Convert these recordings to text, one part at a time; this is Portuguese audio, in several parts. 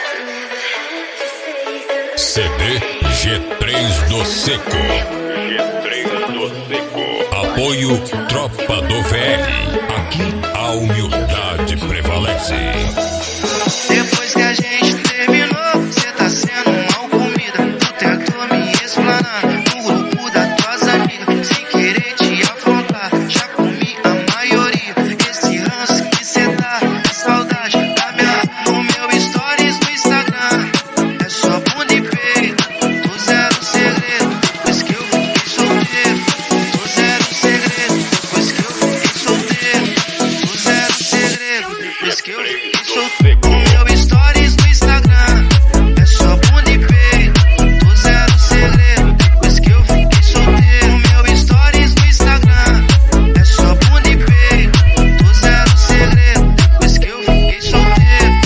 CD G3 do Seco. G3 do Seco. Apoio Tropa do VL. Aqui a humildade prevalece. Depois que a gente terminou, cê tá sendo mal comida. Tu tentou me explanar no grupo das tuas amigas, sem querer te afrontar. Já comi a maioria. Esse ranço que cê dá, a saudade da minha no meu stories no Instagram. É só bunda e peito, tu zero segredo. Depois que eu fiquei solteiro, tu zero segredo. Depois que eu fiquei solteiro, tu zero segredo. Depois que eu fiquei solteiro. Stories no Instagram, é só bunda e peito, tu zero segredo. Depois que eu fiquei solteiro, meu stories no Instagram, é só bunda e peito, tu zero segredo. Depois que eu fiquei solteiro.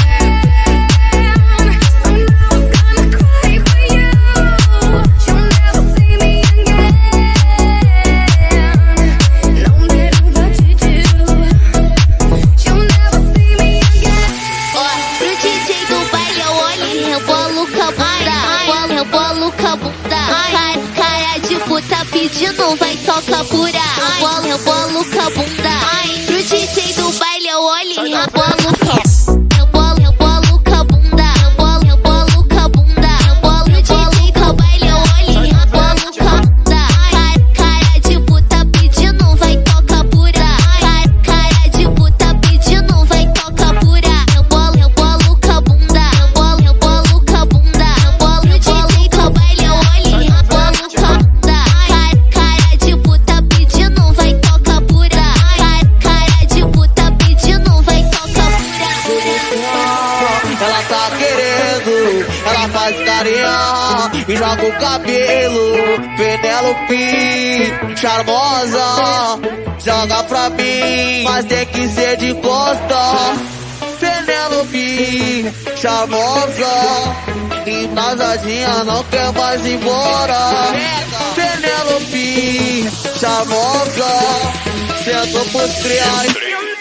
Cara de puta pedindo, vai tocar pura. Eu bolo com a bunda. Pro DJ do baile eu olho e rebolo com a bunda. Eu bolo com a bunda. Eu bolo com a bunda. Pro DJ do baile eu olho e rebolo com a bunda. Cara de puta pedindo, vai tocar pura. Cara de puta pedindo, vai tocar pura. Eu bolo com a bunda. Eu bolo com a bunda. Pro DJ do baile eu olho e rebolo com a bunda. Cara de puta pedindo, vai tocar pura. Cara de puta pedindo, vai tocar pura. Ela tá querendo, ela faz carinha e joga o cabelo. Penélope, charmosa, joga pra mim, mas tem que ser de costa. Penélope, charmosa, embasadinha, não quer mais ir embora. Penélope, charmosa, sentou pros criados.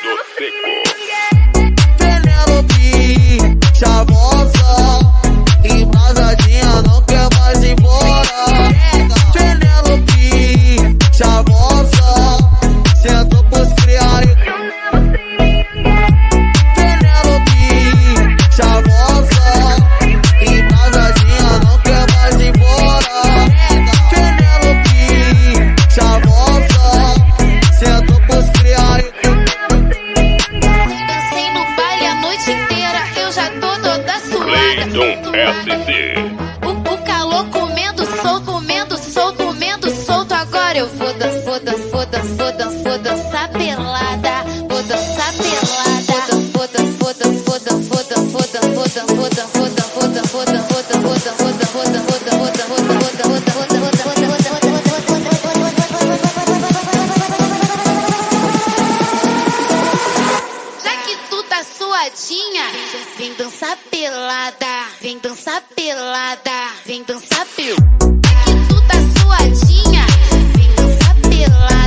Penélope, charmosa, embasadinha, não quer mais ir embora. Penélope, charmosa, sentou pros criados. Penélope, charmosa, embasadinha, não quer mais ir embora. Penélope, charmosa, sentou pros criados. Dancei no baile a noite inteira, eu já tô toda suada. Cleiton SC. O calor comendo solto. Agora eu vou dançar pelada. Vou dançar pelada. Já que tu tá suadinha, vem dançar pelada. Vem dançar pelada. Vem dançar pelada. Já que tu tá suadinha, vem dançar pelada.